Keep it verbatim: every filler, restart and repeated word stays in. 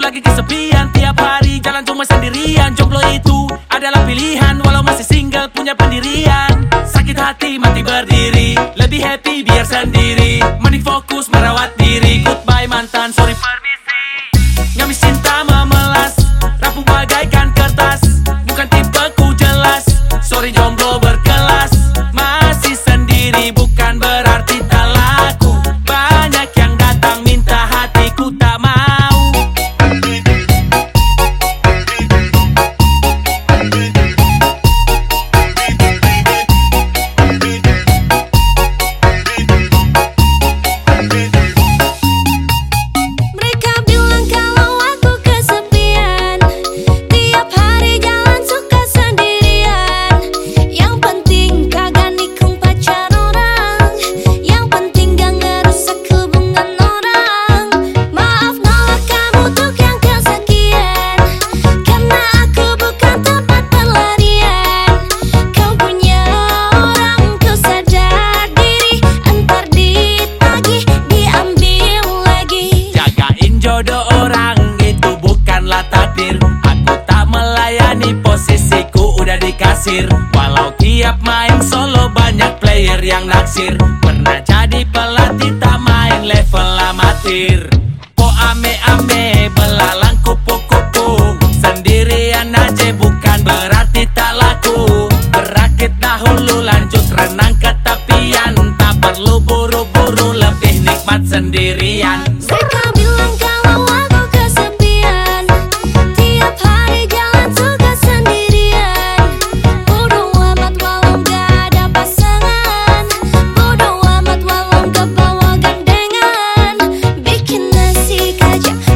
lagi kesepian, tiap hari jalan cuma sendirian. Jomblo itu adalah pilihan, walau masih single punya pendirian. Sakit hati mati berdiri, lebih happy biar sendiri. Mending fokus merawat diri. Goodbye mantan, sorry permisi. Ngamis cinta memelas, rapuh bagaikan kertas. Bukan tipeku jelas, sorry jomblo berkelas. Masih sendiri bukan berarti tak laku. Banyak yang datang minta hatiku tak mau. Jodoh orang itu bukanlah takdir. Aku tak melayani, posisiku udah di kasir. Walau tiap main solo banyak player yang naksir. Pernah jadi pelatih tak main level amatir. Po ame-ame belalang kupu-kupu. Sendirian aja bukan berarti tak laku. Berakit dahulu lanjut renang ke tepian. Tak perlu buru-buru, lebih nikmat sendirian. Mereka bilang kalau aku kesepian, tiap hari jalan suka sendirian. Bodoh amat walau gak ada pasangan, bodoh amat walau gak bawa gandengan. Bikin nasi kacang